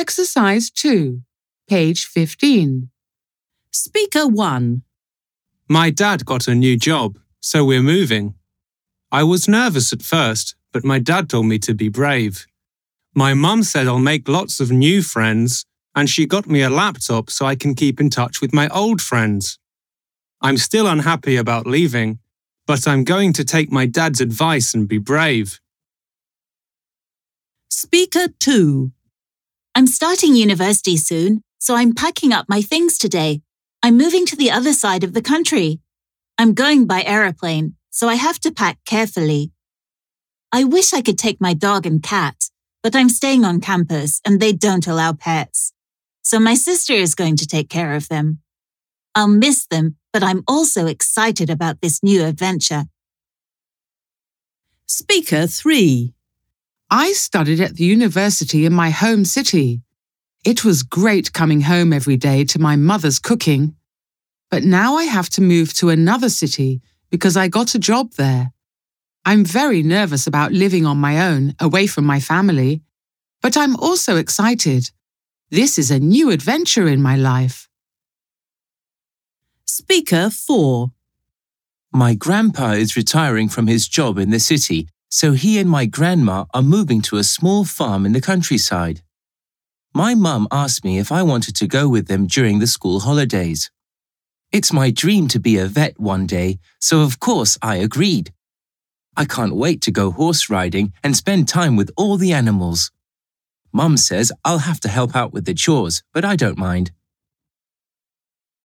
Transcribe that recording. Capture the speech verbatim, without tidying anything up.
Exercise two, page fifteen. Speaker one. My dad got a new job, so we're moving. I was nervous at first, but my dad told me to be brave. My mum said I'll make lots of new friends, and she got me a laptop so I can keep in touch with my old friends. I'm still unhappy about leaving, but I'm going to take my dad's advice and be brave. Speaker two. I'm starting university soon, so I'm packing up my things today. I'm moving to the other side of the country. I'm going by aeroplane, so I have to pack carefully. I wish I could take my dog and cat, but I'm staying on campus and they don't allow pets. So my sister is going to take care of them. I'll miss them, but I'm also excited about this new adventure. Speaker three. I studied at the university in my home city. It was great coming home every day to my mother's cooking. But now I have to move to another city because I got a job there. I'm very nervous about living on my own, away from my family. But I'm also excited. This is a new adventure in my life. Speaker four. My grandpa is retiring from his job in the city, so he and my grandma are moving to a small farm in the countryside. My mum asked me if I wanted to go with them during the school holidays. It's my dream to be a vet one day, so of course I agreed. I can't wait to go horse riding and spend time with all the animals. Mum says I'll have to help out with the chores, but I don't mind.